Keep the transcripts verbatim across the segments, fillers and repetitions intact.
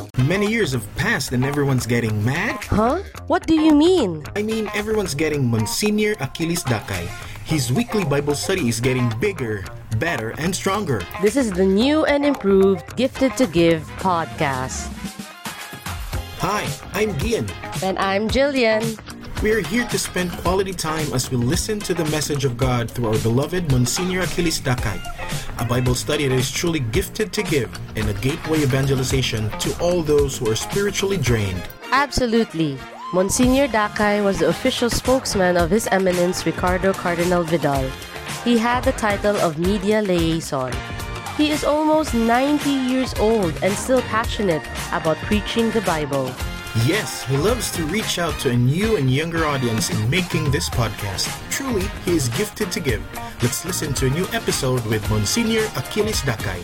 Many years have passed and everyone's getting mad? Huh? What do you mean? I mean, everyone's getting Monsignor Achilles Dakay. His weekly Bible study is getting bigger, better, and stronger. This is the new and improved Gifted to Give podcast. Hi, I'm Gian. And I'm Jillian. We are here to spend quality time as we listen to the message of God through our beloved Monsignor Achilles Dakay, a Bible study that is truly gifted to give and a gateway evangelization to all those who are spiritually drained. Absolutely. Monsignor Dakay was the official spokesman of His Eminence Ricardo Cardinal Vidal. He had the title of Media Liaison. He is almost ninety years old and still passionate about preaching the Bible. Yes, he loves to reach out to a new and younger audience in making this podcast. Truly, he is gifted to give. Let's listen to a new episode with Monsignor Achilles Dakay.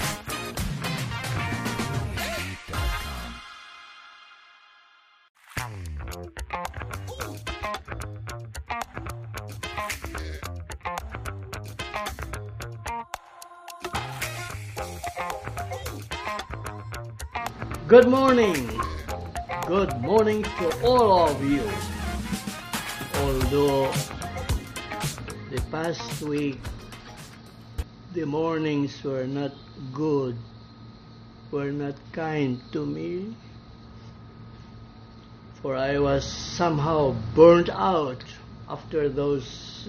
Good morning. Good morning to all of you. Although the past week the mornings were not good, were not kind to me, for I was somehow burnt out after those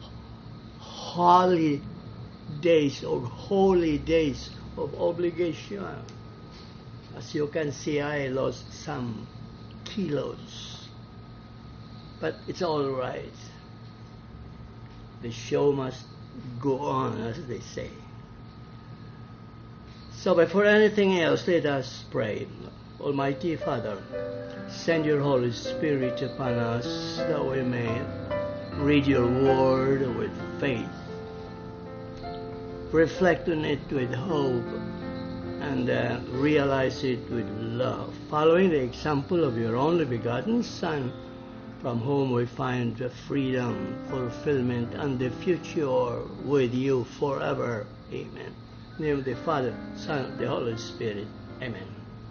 holy days or holy days of obligation. As you can see, I lost some kilos, but it's all right. The show must go on, as they say. So before anything else, let us pray. Almighty Father, send your Holy Spirit upon us that we may read your word with faith, reflect on it with hope, and uh, realize it with love, following the example of your only begotten Son, from whom we find the freedom, fulfillment, and the future with you forever. Amen. In the name of the Father, Son, and the Holy Spirit. Amen.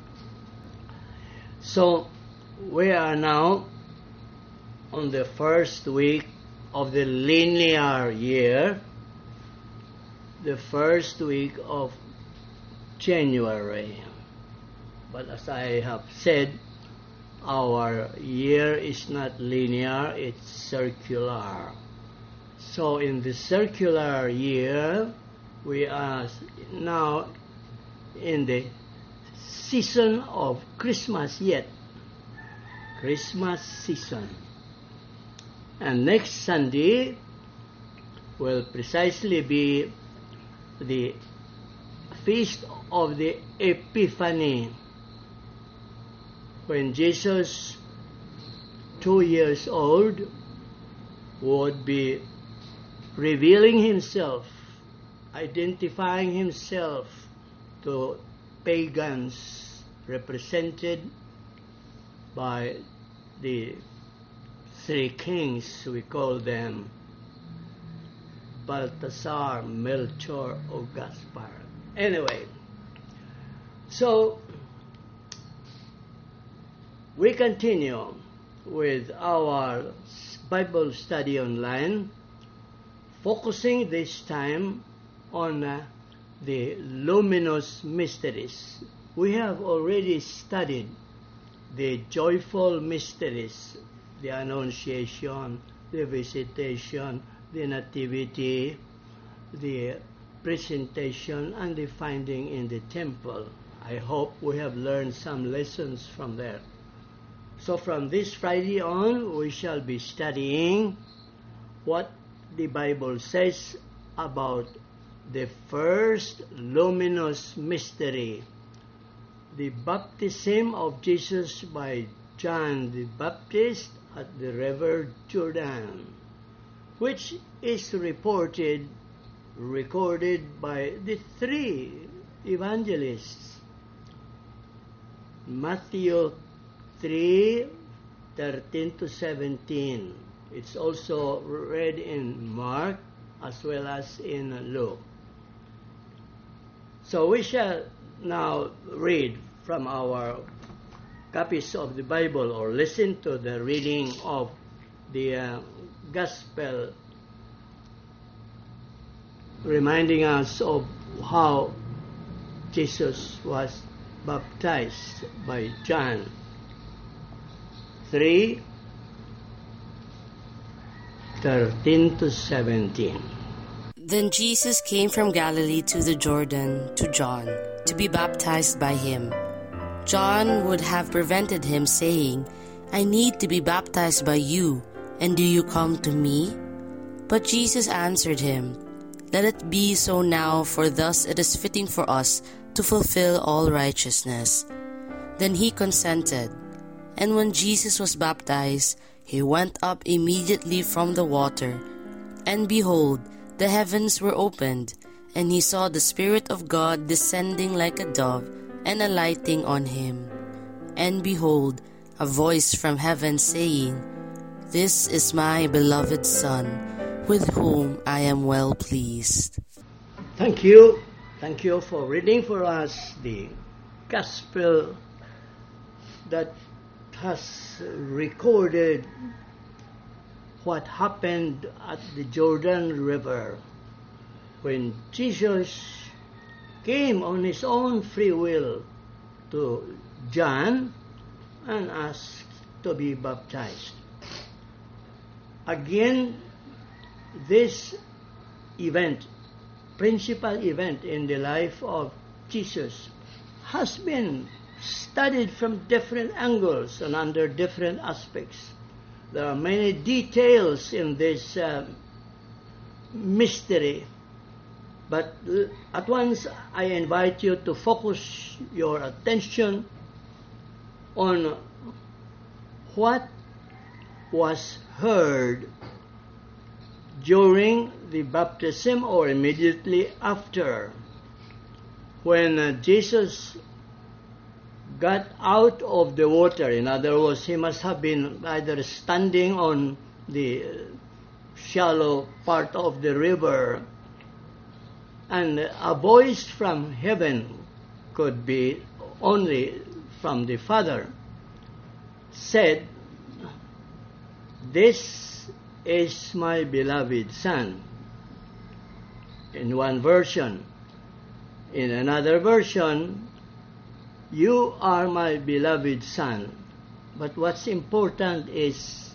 So, we are now on the first week of the linear year, the first week of January. But as I have said, our year is not linear, it's circular. So in the circular year, we are now in the season of Christmas yet. Christmas season. And next Sunday will precisely be the Feast of the Epiphany, when Jesus, two years old, would be revealing himself, identifying himself to pagans represented by the three kings, we call them Balthasar, Melchior, or Gaspar. Anyway, so we continue with our Bible study online, focusing this time on uh, the luminous mysteries. We have already studied the joyful mysteries, the Annunciation, the Visitation, the Nativity, the Presentation, and the Finding in the Temple. I hope we have learned some lessons from there. So from this Friday on, we shall be studying what the Bible says about the first luminous mystery, the baptism of Jesus by John the Baptist at the river Jordan, which is reported, recorded by the three evangelists, Matthew three, thirteen to seventeen. It's also read in Mark as well as in Luke. So we shall now read from our copies of the Bible or listen to the reading of the uh, Gospel, reminding us of how Jesus was baptized by John. three, thirteen to seventeen. Then Jesus came from Galilee to the Jordan to John to be baptized by him. John would have prevented him, saying, I need to be baptized by you, and do you come to me? But Jesus answered him, Let it be so now, for thus it is fitting for us to fulfill all righteousness. Then he consented. And when Jesus was baptized, he went up immediately from the water. And behold, the heavens were opened, and he saw the Spirit of God descending like a dove and alighting on him. And behold, a voice from heaven saying, This is my beloved Son, with whom I am well pleased. Thank you. Thank you for reading for us the Gospel that has recorded what happened at the Jordan River when Jesus came on his own free will to John and asked to be baptized. Again, this event, principal event in the life of Jesus, has been studied from different angles and under different aspects. There are many details in this uh, mystery, but at once I invite you to focus your attention on what was heard during the baptism or immediately after, when uh, Jesus got out of the water. In other words, he must have been either standing on the shallow part of the river, and a voice from heaven, could be only from the Father, said, This is my beloved Son. In one version. In another version, You are my beloved Son. But what's important is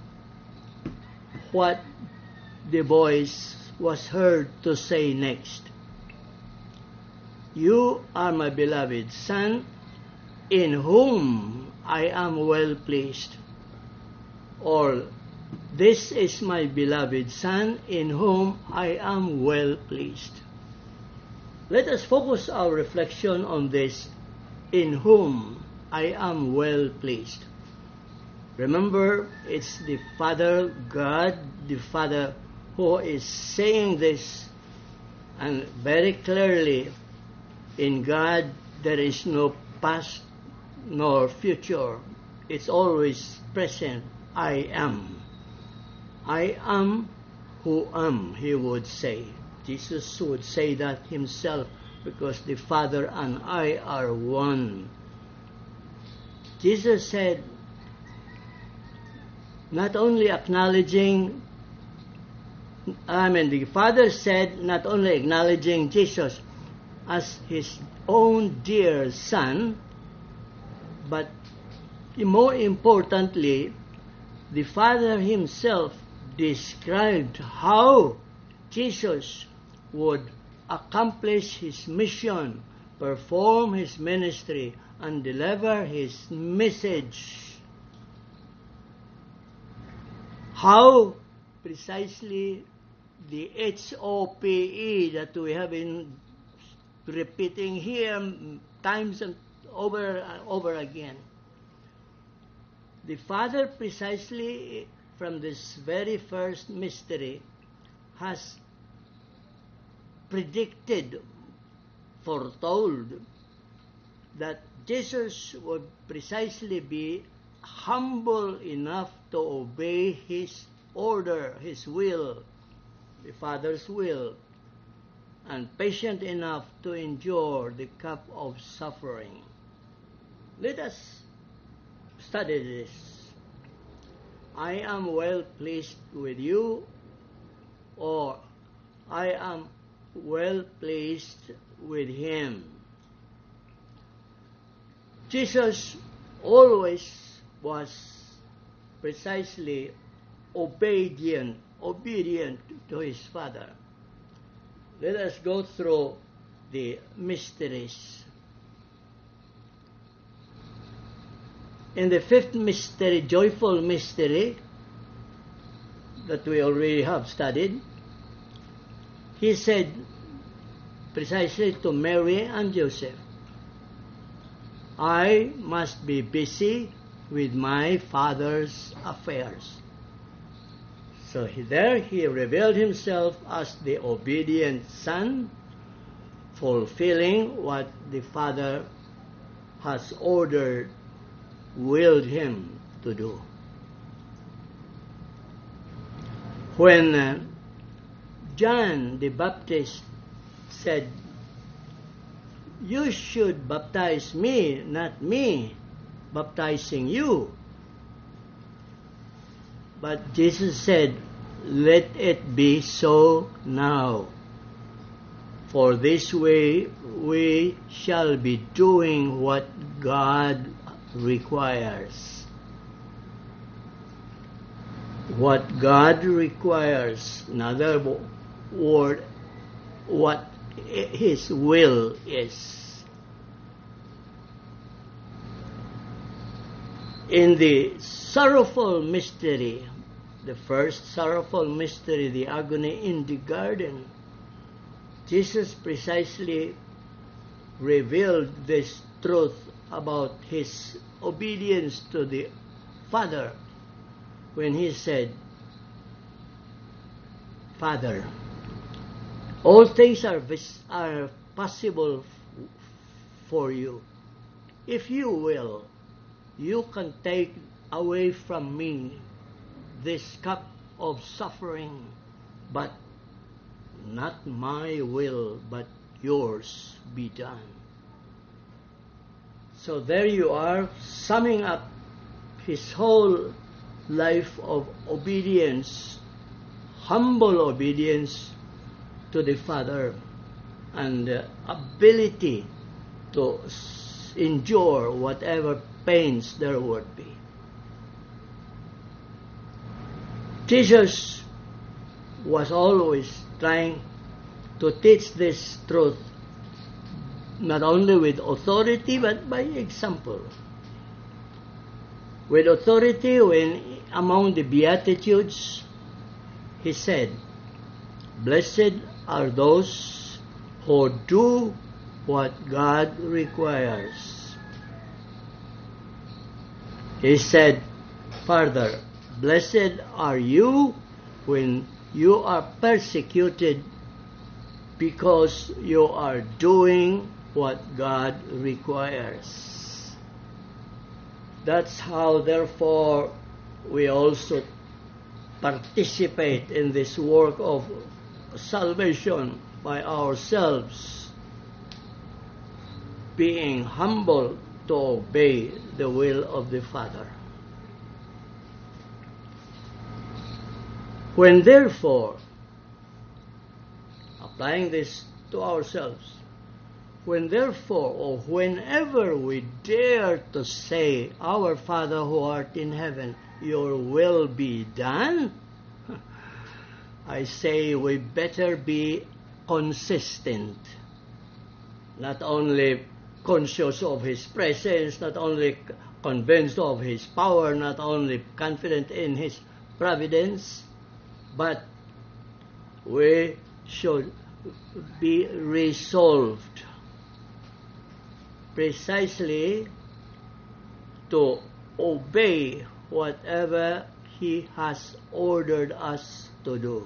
what the voice was heard to say next. You are my beloved Son, in whom I am well pleased. Or, this is my beloved Son, in whom I am well pleased. Let us focus our reflection on this, in whom I am well pleased. Remember, it's the Father, God, the Father, who is saying this, and very clearly, in God there is no past nor future. It's always present. I am. I am who am, he would say. Jesus would say that himself, because the Father and I are one. Jesus said, not only acknowledging, I mean, the Father said, not only acknowledging Jesus as his own dear Son, but more importantly, the Father himself described how Jesus would accomplish his mission, perform his ministry, and deliver his message. How precisely the H O P E that we have been repeating here times and over and over again. The Father, precisely from this very first mystery, has predicted, foretold, that Jesus would precisely be humble enough to obey his order, his will, the Father's will, and patient enough to endure the cup of suffering. Let us study this. I am well pleased with you, or I am well pleased with him. Jesus always was precisely obedient, obedient to his Father. Let us go through the mysteries. In the fifth mystery, joyful mystery, that we already have studied, he said precisely to Mary and Joseph, I must be busy with my Father's affairs. So he, there he revealed himself as the obedient Son, fulfilling what the Father has ordered, willed him to do. When uh, John the Baptist said, you should baptize me, not me baptizing you. But Jesus said, let it be so now. For this way we shall be doing what God requires. What God requires, in other words, what his will is. In the sorrowful mystery, the first sorrowful mystery, the agony in the garden, Jesus precisely revealed this truth about his obedience to the Father when he said, Father, all things are, vis- are possible f- for you. If you will, you can take away from me this cup of suffering, but not my will, but yours be done. So there you are, summing up his whole life of obedience, humble obedience to the Father, and the ability to endure whatever pains there would be. Jesus was always trying to teach this truth, not only with authority, but by example. With authority, when among the Beatitudes, he said, blessed are those who do what God requires. He said further, blessed are you when you are persecuted because you are doing what God requires. That's how, therefore, we also participate in this work of salvation by ourselves, being humble to obey the will of the Father. When therefore, applying this to ourselves, when therefore or whenever we dare to say, Our Father who art in heaven, your will be done, I say we better be consistent, not only conscious of his presence, not only convinced of his power, not only confident in his providence, but we should be resolved precisely to obey whatever he has ordered us to do.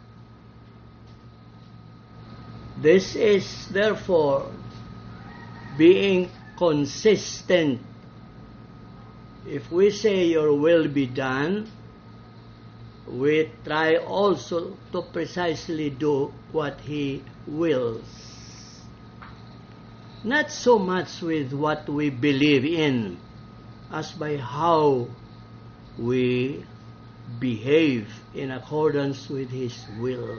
This is therefore being consistent. If we say your will be done, we try also to precisely do what he wills. Not so much with what we believe in as by how we behave in accordance with His will.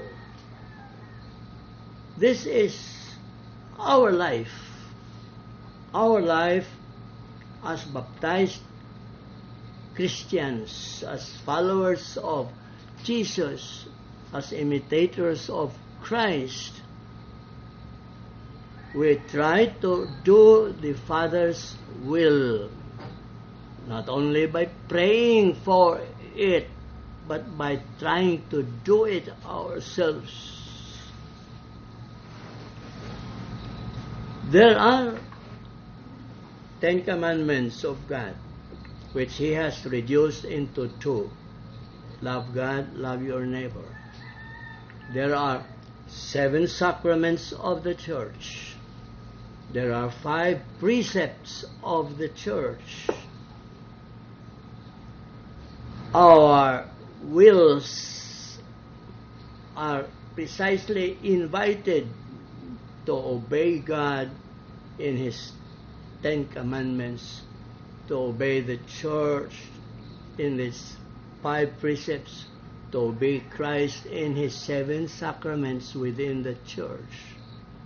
This is our life. Our life as baptized Christians, as followers of Jesus, as imitators of Christ. We try to do the Father's will, not only by praying for it, but by trying to do it ourselves. There are Ten Commandments of God, which He has reduced into two. Love God, love your neighbor. There are seven sacraments of the Church. There are five precepts of the Church. Our wills are precisely invited to obey God in His Ten Commandments, to obey the Church in its five precepts, to obey Christ in His seven sacraments within the Church.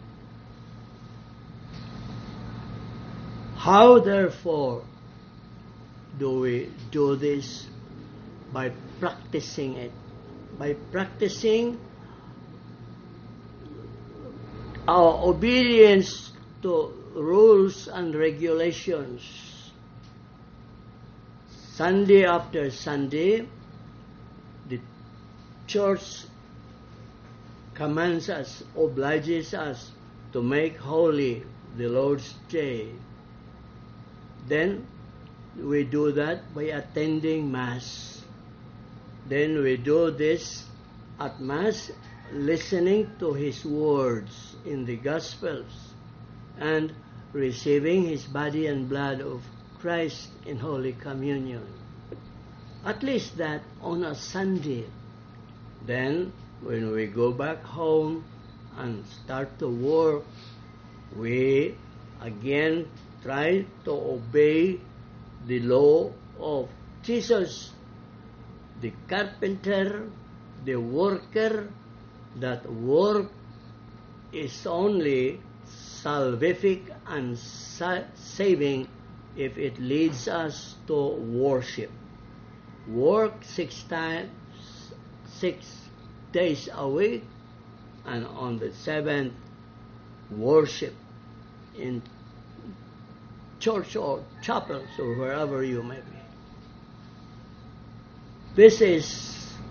How, therefore, do we do this? By practicing it. By practicing our obedience to rules and regulations. Sunday after Sunday, the Church commands us, obliges us to make holy the Lord's Day. Then we do that by attending Mass. Then we do this at Mass, listening to His words in the Gospels and receiving His body and blood of Christ in Holy Communion. At least that on a Sunday. Then, when we go back home and start to work, we again try to obey the law of Jesus, the carpenter, the worker, that work is only salvific and sa- saving if it leads us to worship. Work six times, six days a week, and on the seventh, worship in church or chapels or wherever you may be. This is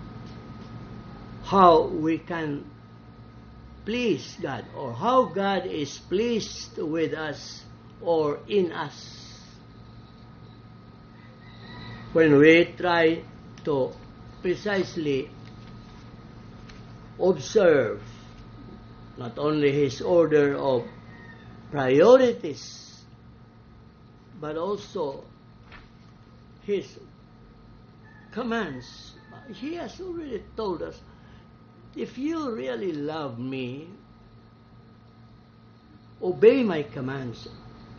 how we can please God, or how God is pleased with us or in us. When we try to precisely observe not only His order of priorities, but also His commands. He has already told us, if you really love me, obey my commands.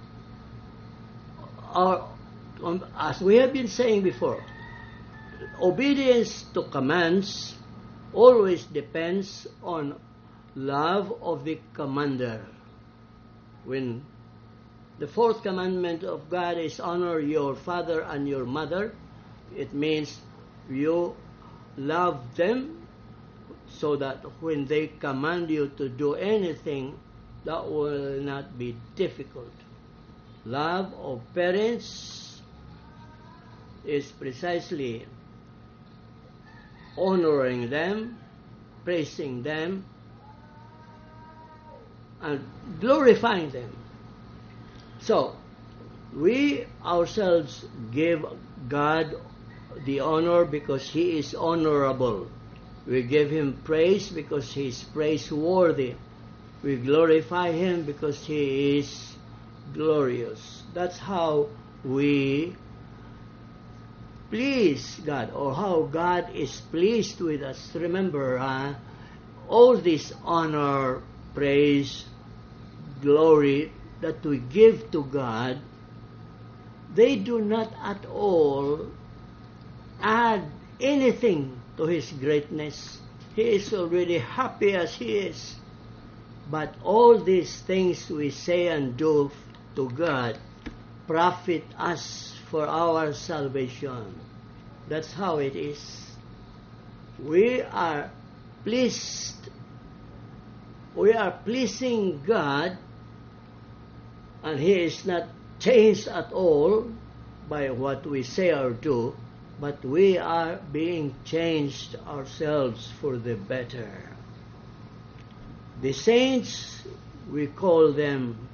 Or, as we have been saying before, obedience to commands always depends on love of the commander. When the fourth commandment of God is honor your father and your mother, it means you love them so that when they command you to do anything, that will not be difficult. Love of parents is precisely honoring them, praising them, and glorifying them. So, we ourselves give God the honor because He is honorable. We give Him praise because He is praiseworthy. We glorify Him because He is glorious. That's how we please God, or how God is pleased with us. Remember, uh, all this honor, praise, glory that we give to God, they do not at all add anything to His greatness. He is already happy as He is. But all these things we say and do to God profit us for our salvation. That's how it is. We are pleased. We are pleasing God, and He is not changed at all by what we say or do, but we are being changed ourselves for the better. The saints, we call them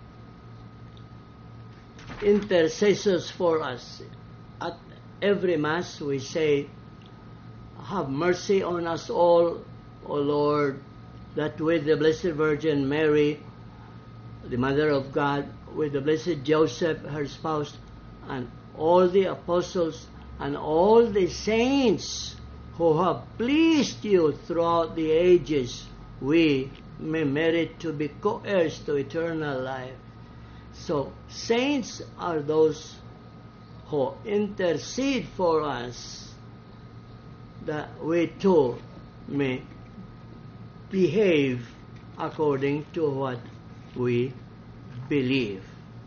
intercessors for us. At every Mass we say, have mercy on us all, O Lord, that with the Blessed Virgin Mary, the Mother of God, with the Blessed Joseph, her spouse, and all the apostles, and all the saints who have pleased you throughout the ages, we may merit to be co-heirs to eternal life. So, saints are those who intercede for us, that we too may behave according to what we believe.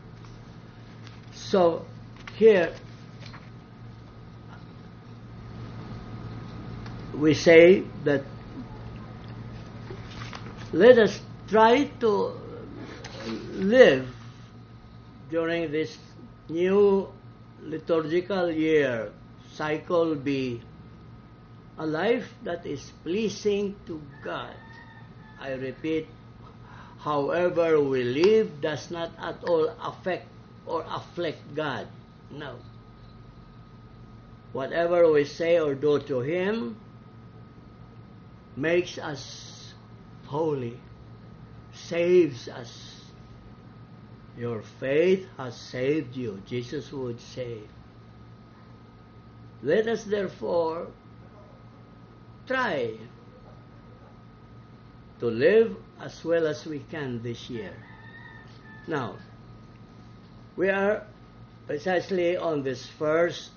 So, here we say that let us try to live during this new liturgical year, cycle B, a life that is pleasing to God. I repeat, however we live does not at all affect or afflict God. No. Whatever we say or do to Him makes us holy, saves us. Your faith has saved you, Jesus would say. Let us therefore try to live as well as we can this year. Now, we are precisely on this first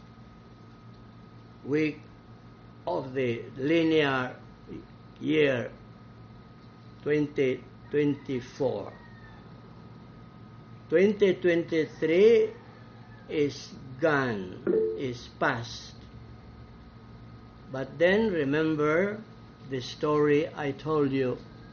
week of the linear year twenty twenty-four. twenty twenty-three is gone, is past. But then remember the story I told you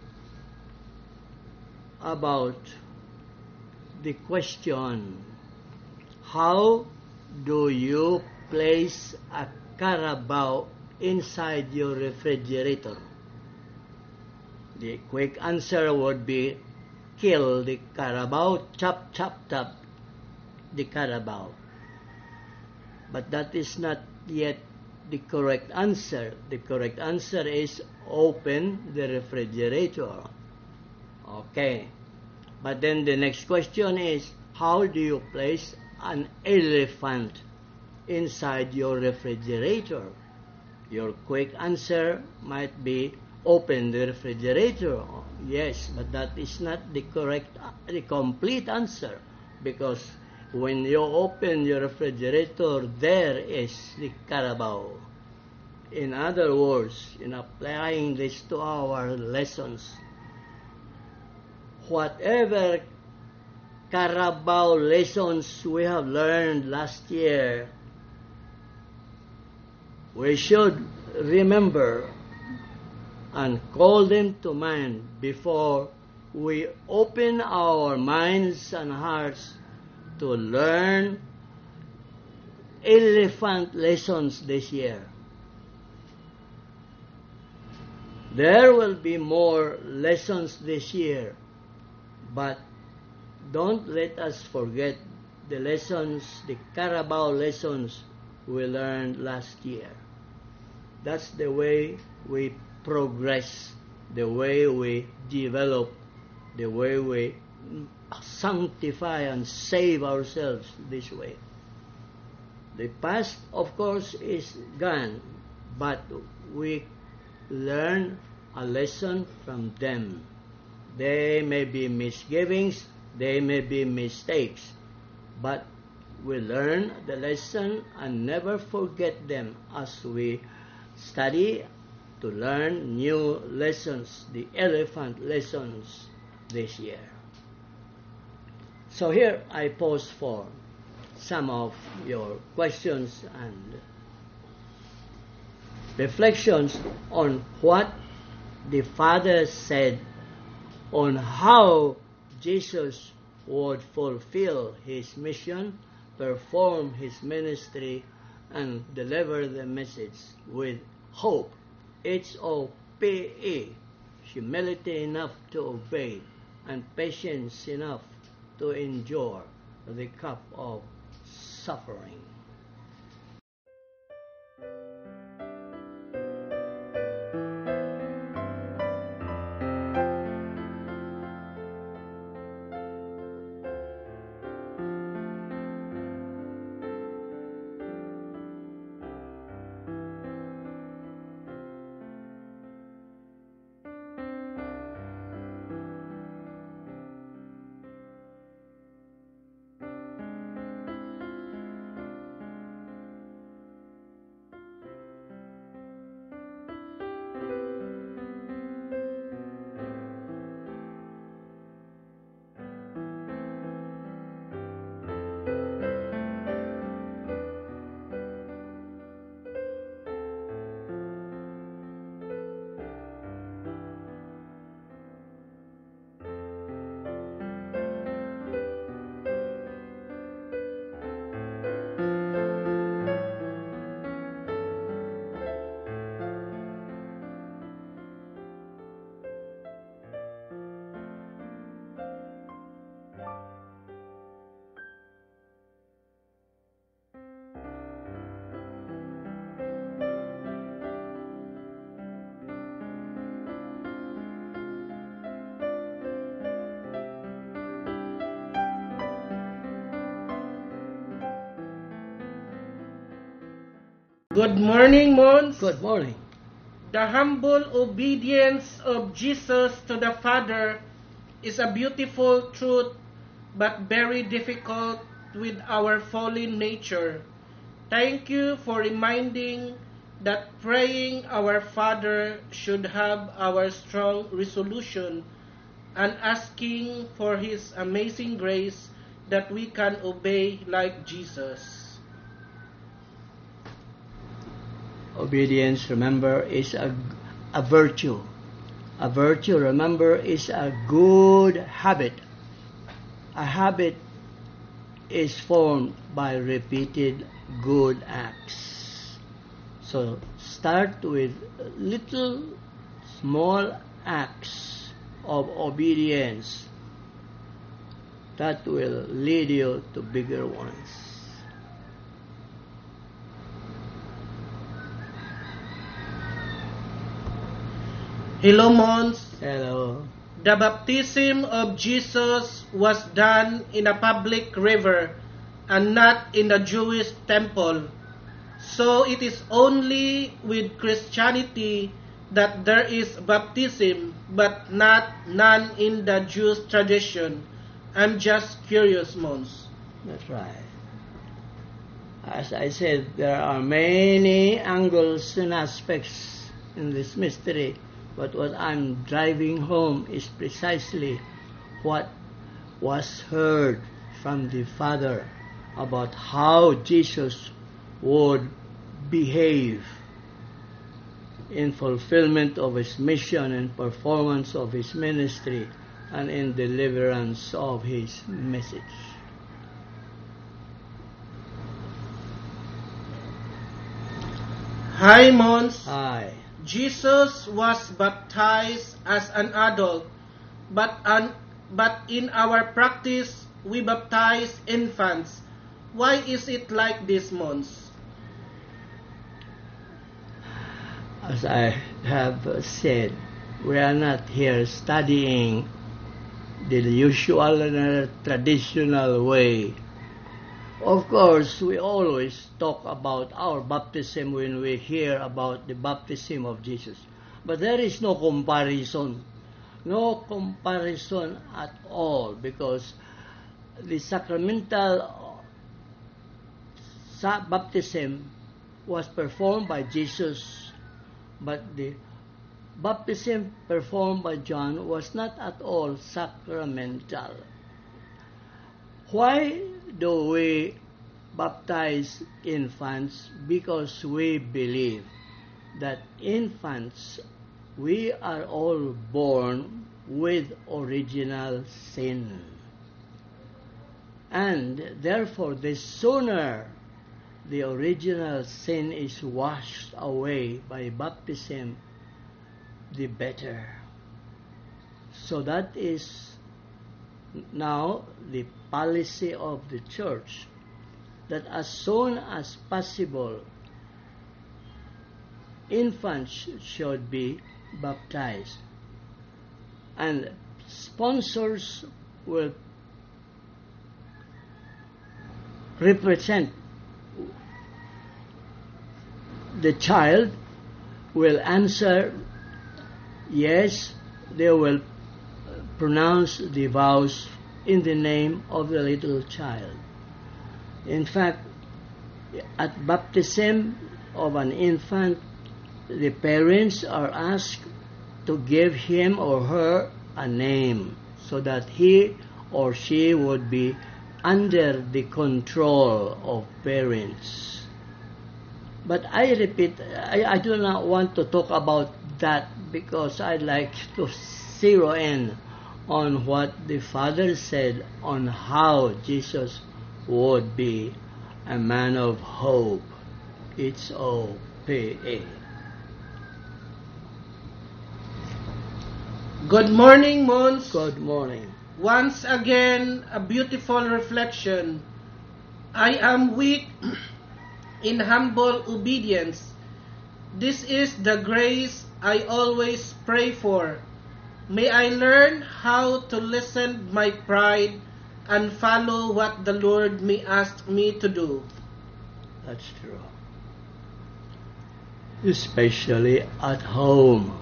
about the question, how do you place a Carabao inside your refrigerator? The quick answer would be, kill the Carabao, chop, chop, chop the Carabao. But that is not yet the correct answer. The correct answer is open the refrigerator. Okay. But then the next question is, how do you place an elephant inside your refrigerator? Your quick answer might be, open the refrigerator. Yes, but that is not the correct, the complete answer, because when you open your refrigerator, there is the Carabao. In other words, in applying this to our lessons, whatever Carabao lessons we have learned last year, we should remember and call them to mind before we open our minds and hearts to learn elephant lessons this year. There will be more lessons this year, but don't let us forget the lessons, the Carabao lessons we learned last year. That's the way we progress, the way we develop, the way we sanctify and save ourselves this way. The past, of course, is gone, but we learn a lesson from them. They may be misgivings, they may be mistakes, but we learn the lesson and never forget them as we study to learn new lessons, the elephant lessons this year. So here I pose for some of your questions and reflections on what the Father said on how Jesus would fulfill his mission, perform his ministry, and deliver the message with hope. H O P E, humility enough to obey, and patience enough to endure the cup of suffering. Good morning, Mons. Good morning. The humble obedience of Jesus to the Father is a beautiful truth, but very difficult with our fallen nature. Thank you for reminding that praying our Father should have our strong resolution and asking for His amazing grace that we can obey like Jesus. Obedience, remember, is a, a virtue. A virtue, remember, is a good habit. A habit is formed by repeated good acts. So start with little small acts of obedience that will lead you to bigger ones. Hello, Mons. Hello. The baptism of Jesus was done in a public river and not in the Jewish temple. So it is only with Christianity that there is baptism, but not none in the Jewish tradition. I'm just curious, Mons. That's right. As I said, there are many angles and aspects in this mystery. But what I'm driving home is precisely what was heard from the Father about how Jesus would behave in fulfillment of his mission and performance of his ministry and in deliverance of his message. Hi, Mons. Hi. Jesus was baptized as an adult, but, an, but in our practice, we baptize infants. Why is it like this, Mons? As I have said, we are not here studying the usual and traditional way. Of course, we always talk about our baptism when we hear about the baptism of Jesus. But there is no comparison. No comparison at all, because the sacramental baptism was performed by Jesus, but the baptism performed by John was not at all sacramental. Why do we baptize infants? Because we believe that infants, we are all born with original sin. And therefore, the sooner the original sin is washed away by baptism, the better. So that is now the policy of the church, that as soon as possible, infants should be baptized. And sponsors will represent the child, will answer yes, they will pronounce the vows in the name of the little child. In fact, at baptism of an infant, the parents are asked to give him or her a name so that he or she would be under the control of parents. But I repeat, I, I do not want to talk about that because I'd like to zero in on what the Father said on how Jesus would be a man of hope. H O P A. Good morning, Mons. Good morning. Once again, a beautiful reflection. I am weak in humble obedience. This is the grace I always pray for. May I learn how to listen my pride and follow what the Lord may ask me to do. That's true. Especially at home.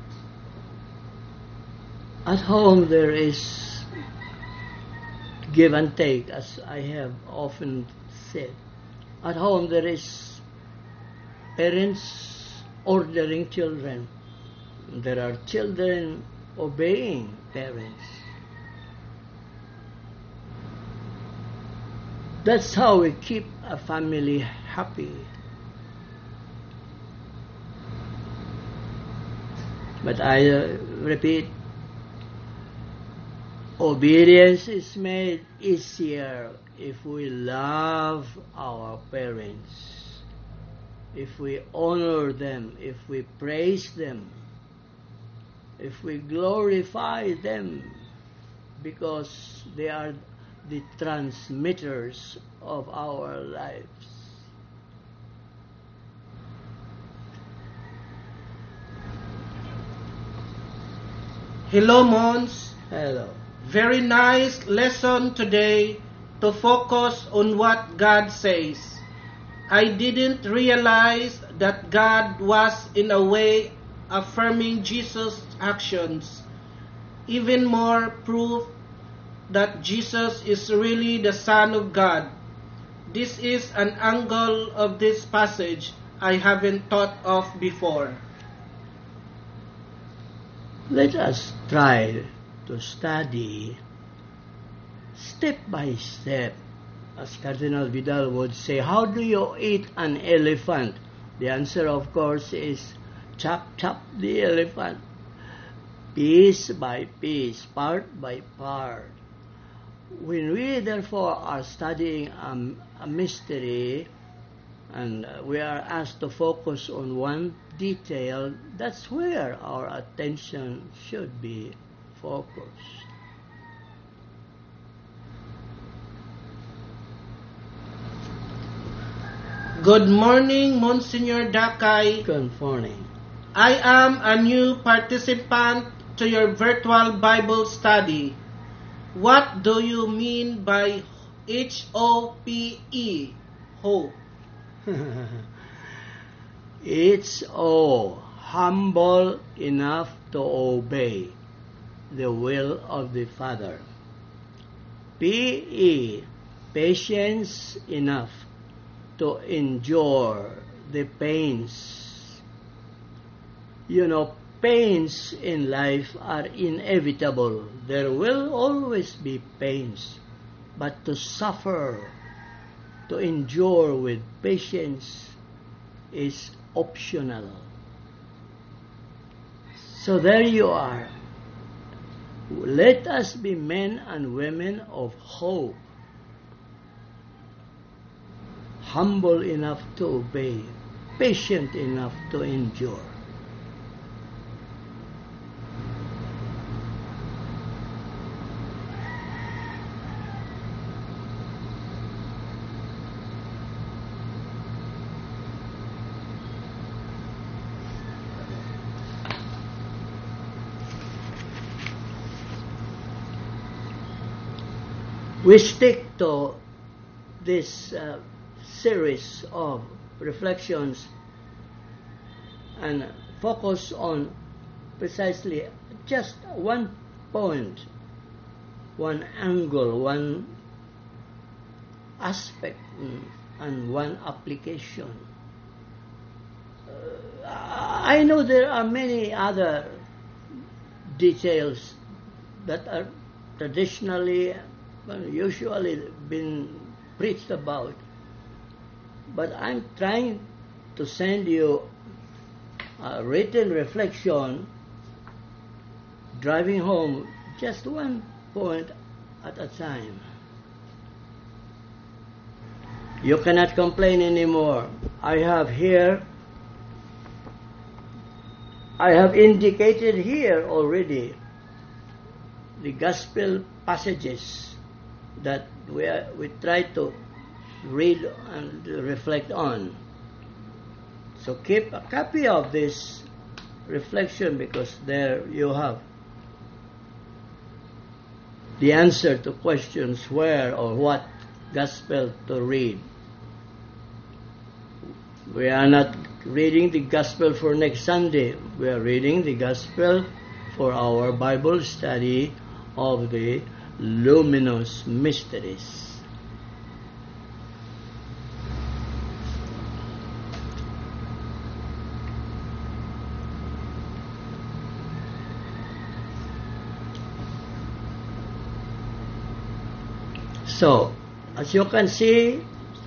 At home there is give and take, as I have often said. At home there is parents ordering children. There are children obeying parents. That's how we keep a family happy. But I uh, repeat, obedience is made easier if we love our parents, if we honor them, if we praise them, if we glorify them, because they are the transmitters of our lives. Hello, Mons. Hello. Very nice lesson today to focus on what God says. I didn't realize that God was in a way affirming Jesus' actions. Even more proof that Jesus is really the Son of God. This is an angle of this passage I haven't thought of before. Let us try to study step by step. As Cardinal Vidal would say, how do you eat an elephant? The answer, of course, is chop, chop the elephant. Piece by piece, part by part. When we, therefore, are studying a, a mystery and we are asked to focus on one detail, that's where our attention should be focused. Good morning, Monsignor Dakay. Good morning. I am a new participant to your virtual Bible study. What do you mean by H O P E, hope? It's O, humble enough to obey the will of the Father. P E, patience enough to endure the pains. You know, pains in life are inevitable. There will always be pains. But to suffer, to endure with patience is optional. So there you are. Let us be men and women of hope, humble enough to obey, patient enough to endure. We stick to this uh, series of reflections and focus on precisely just one point, one angle, one aspect, and one application. Uh, I know there are many other details that are traditionally usually been preached about, but I'm trying to send you a written reflection, driving home just one point at a time. You cannot complain anymore. I have here, I have indicated here already the gospel passages that we, are, we try to read and reflect on. So keep a copy of this reflection, because there you have the answer to questions where or what gospel to read. We are not reading the gospel for next Sunday. We are reading the gospel for our Bible study of the luminous mysteries. So, as you can see,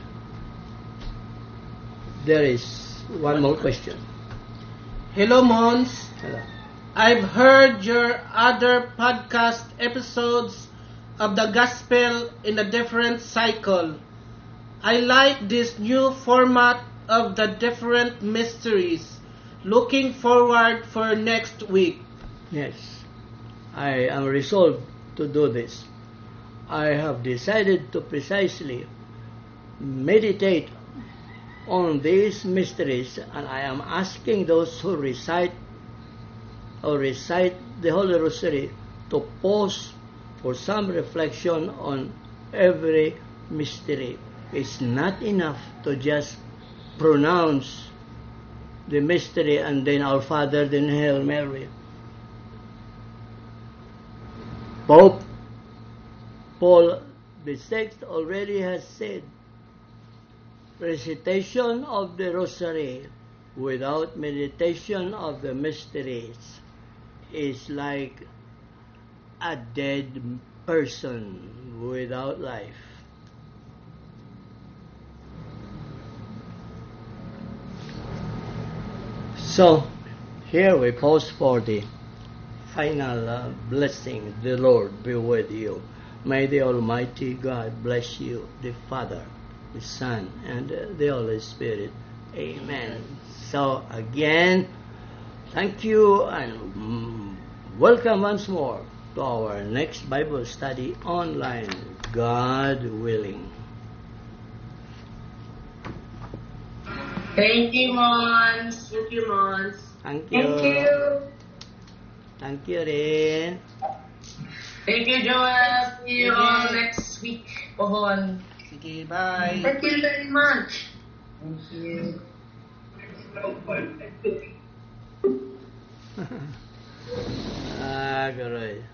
there is one more question. Hello, Mons. Hello. I've heard your other podcast episodes of the gospel in a different cycle. I like this new format of the different mysteries. Looking forward for next week. Yes, I am resolved to do this. I have decided to precisely meditate on these mysteries, and I am asking those who recite or recite the Holy Rosary to pause for some reflection on every mystery. It's not enough to just pronounce the mystery and then Our Father, then Hail Mary. Pope Paul the Sixth already has said, recitation of the Rosary without meditation of the mysteries is like a dead person without life. So, here we pause for the final uh, blessing. The Lord be with you. May the Almighty God bless you, the Father, the Son, and uh, the Holy Spirit. Amen. So, again, thank you and mm, welcome once more to our next Bible study online, God willing. Thank you, Mons. Thank you, Mons. Thank you. Thank you. Thank you rin. Thank you, Joel. See you all next week. Pohon. Sige, bye. Thank you very much. Thank you. Ah, garoy.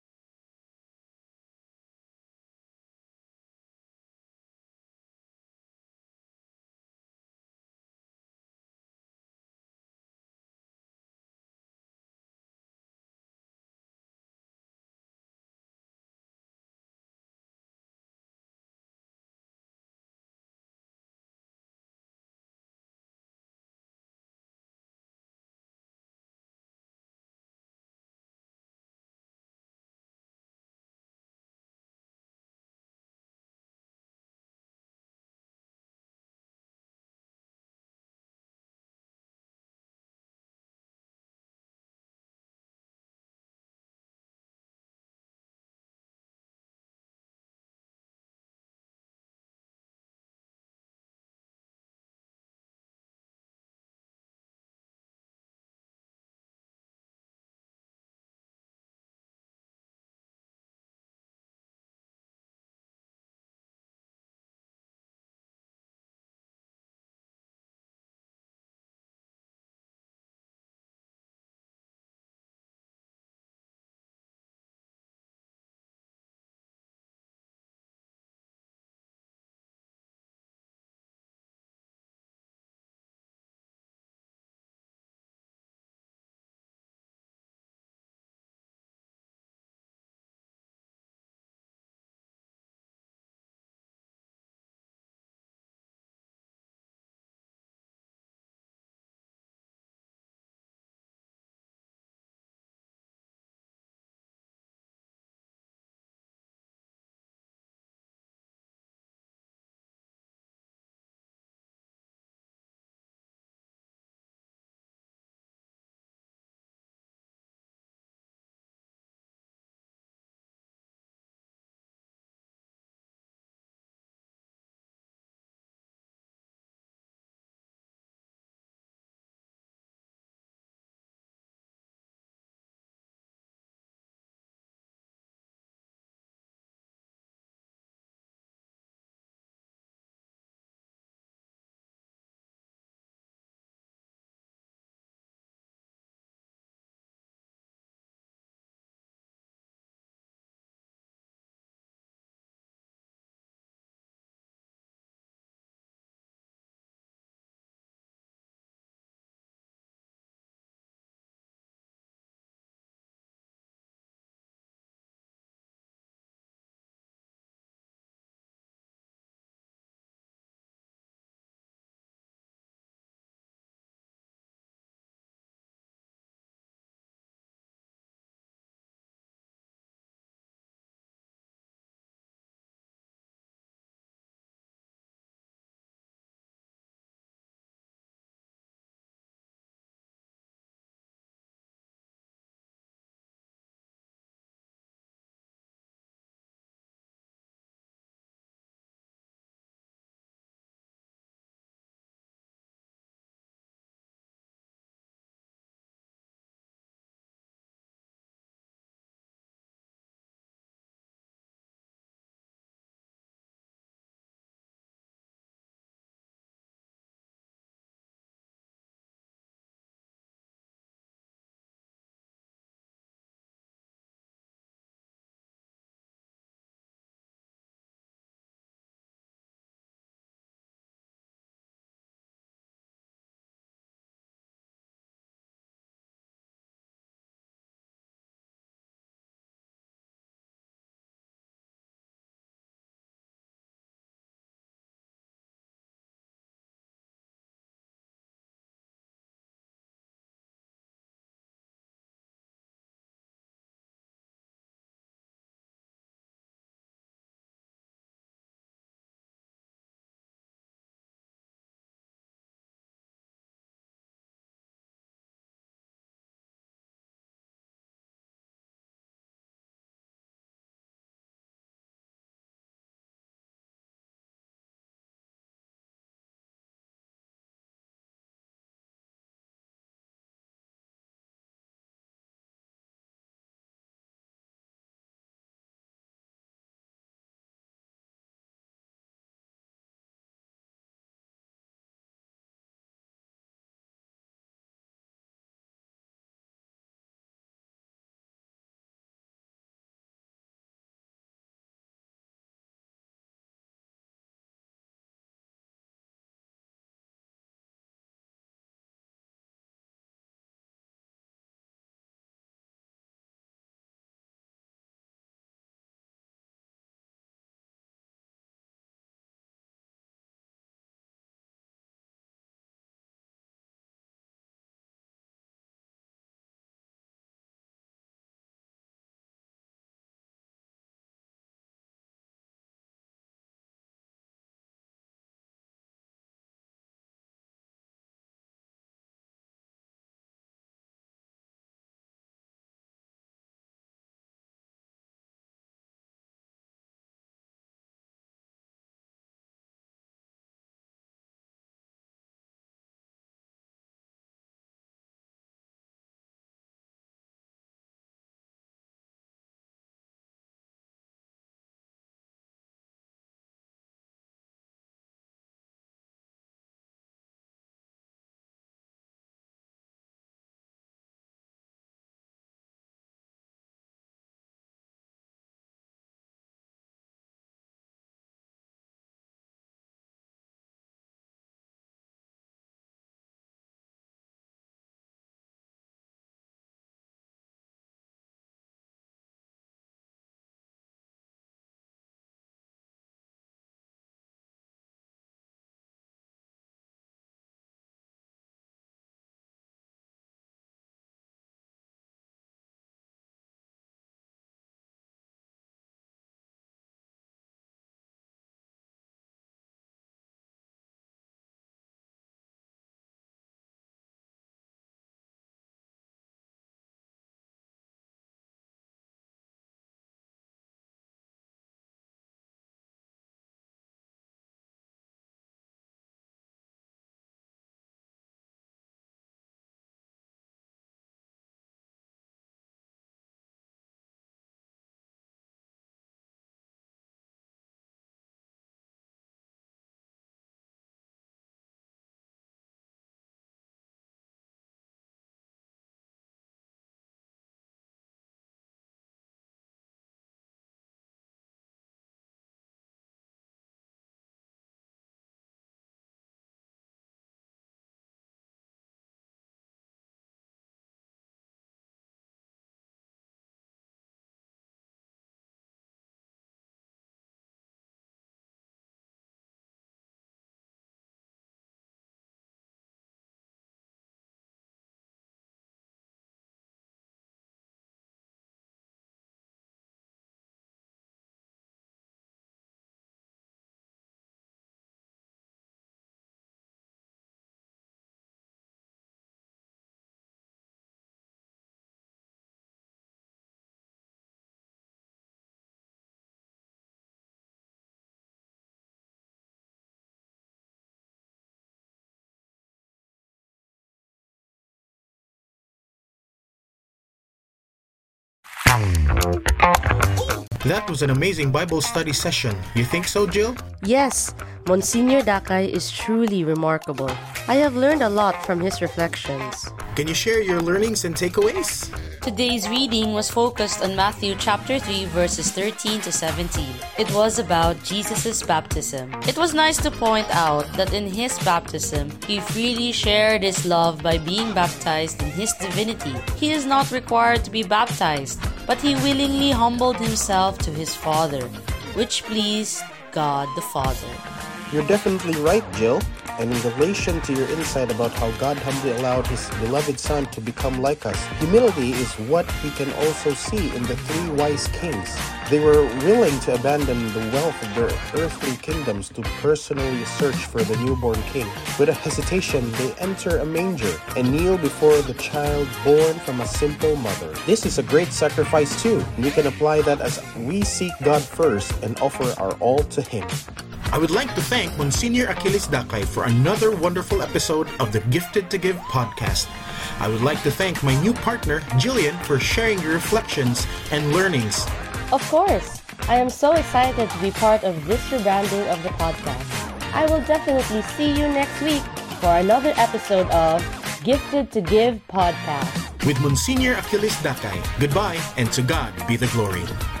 That was an amazing Bible study session. You think so, Jill? Yes, Monsignor Dakay is truly remarkable. I have learned a lot from his reflections. Can you share your learnings and takeaways? Today's reading was focused on Matthew chapter three verses thirteen to seventeen. It was about Jesus' baptism. It was nice to point out that in his baptism, he freely shared his love by being baptized in his divinity. He is not required to be baptized, but he willingly humbled himself to his Father, which pleased God the Father. You're definitely right, Jill. And in relation to your insight about how God humbly allowed His beloved Son to become like us, humility is what we can also see in the three wise kings. They were willing to abandon the wealth of their earthly kingdoms to personally search for the newborn king. Without hesitation, they enter a manger and kneel before the child born from a simple mother. This is a great sacrifice too. We can apply that as we seek God first and offer our all to Him. I would like to thank Monsignor Achilles Dakay for another wonderful episode of the Gifted to Give podcast. I would like to thank my new partner, Jillian, for sharing your reflections and learnings. Of course, I am so excited to be part of this rebranding of the podcast. I will definitely see you next week for another episode of Gifted to Give podcast. With Monsignor Achilles Dakay, goodbye and to God be the glory.